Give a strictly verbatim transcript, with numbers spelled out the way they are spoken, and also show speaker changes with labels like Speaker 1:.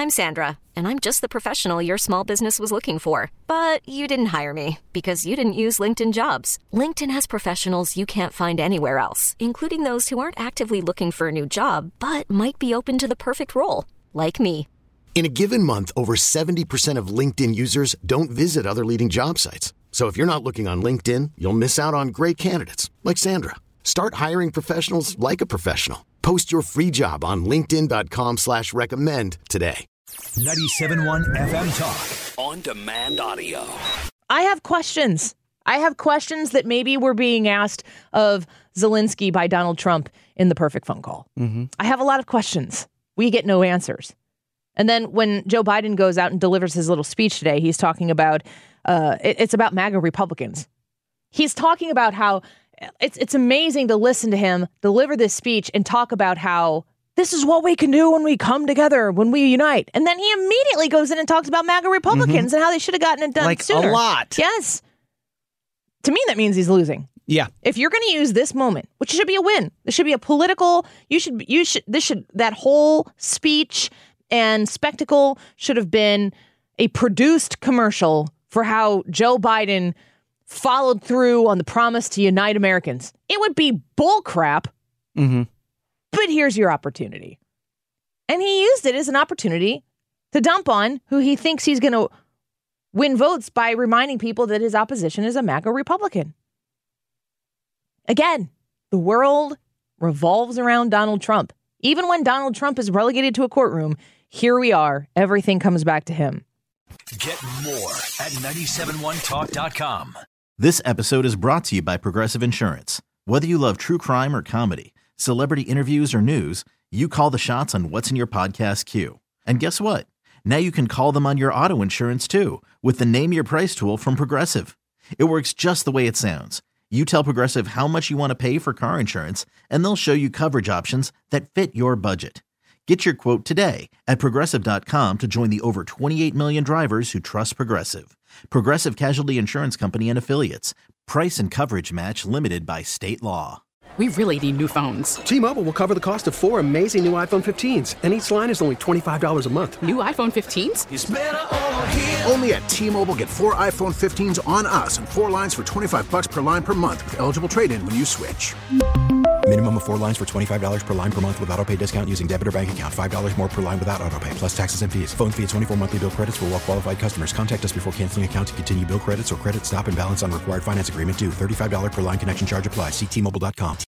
Speaker 1: I'm Sandra, and I'm just the professional your small business was looking for. But you didn't hire me because you didn't use LinkedIn Jobs. LinkedIn has professionals you can't find anywhere else, including those who aren't actively looking for a new job, but might be open to the perfect role, like me.
Speaker 2: In a given month, over seventy percent of LinkedIn users don't visit other leading job sites. So if you're not looking on LinkedIn, you'll miss out on great candidates like Sandra. Start hiring professionals like a professional. Post your free job on linkedin dot com slash recommend today.
Speaker 3: ninety-seven point one F M Talk. On demand audio.
Speaker 4: I have questions. I have questions that maybe were being asked of Zelensky by Donald Trump in the Perfect Phone Call. Mm-hmm. I have a lot of questions. We get no answers. And then when Joe Biden goes out and delivers his little speech today, he's talking about, uh, it, it's about MAGA Republicans. He's talking about how It's it's amazing to listen to him deliver this speech and talk about how this is what we can do when we come together, when we unite. And then he immediately goes in and talks about MAGA Republicans mm-hmm. and how they should have gotten it done
Speaker 5: like
Speaker 4: sooner.
Speaker 5: A lot.
Speaker 4: Yes. To me, that means he's losing.
Speaker 5: Yeah.
Speaker 4: If you're going to use this moment, which should be a win, this should be a political, you should, you should, this should, that whole speech and spectacle should have been a produced commercial for how Joe Biden followed through on the promise to unite Americans. It would be bullcrap, mm-hmm. but here's your opportunity. And he used it as an opportunity to dump on who he thinks he's going to win votes by reminding people that his opposition is a MAGA Republican. Again, the world revolves around Donald Trump. Even when Donald Trump is relegated to a courtroom, here we are. Everything comes back to him.
Speaker 3: Get more at nine seven one talk dot com.
Speaker 6: This episode is brought to you by Progressive Insurance. Whether you love true crime or comedy, celebrity interviews or news, you call the shots on what's in your podcast queue. And guess what? Now you can call them on your auto insurance too with the Name Your Price tool from Progressive. It works just the way it sounds. You tell Progressive how much you want to pay for car insurance, and they'll show you coverage options that fit your budget. Get your quote today at Progressive dot com to join the over twenty-eight million drivers who trust Progressive. Progressive Casualty Insurance Company and Affiliates. Price and coverage match limited by state law.
Speaker 7: We really need new phones.
Speaker 8: T-Mobile will cover the cost of four amazing new iPhone fifteens, and each line is only twenty-five dollars a month.
Speaker 7: New iPhone fifteens?
Speaker 9: It's better over here. Only at T-Mobile, get four iPhone fifteens on us and four lines for twenty-five dollars per line per month with eligible trade-in when you switch.
Speaker 10: Minimum of four lines for twenty-five dollars per line per month with autopay discount using debit or bank account. five dollars more per line without autopay, plus taxes and fees. Phone fee at twenty-four monthly bill credits for well-qualified customers. Contact us before canceling account to continue bill credits or credit stop and balance on required finance agreement due. thirty-five dollars per line connection charge applies. See T Mobile dot com.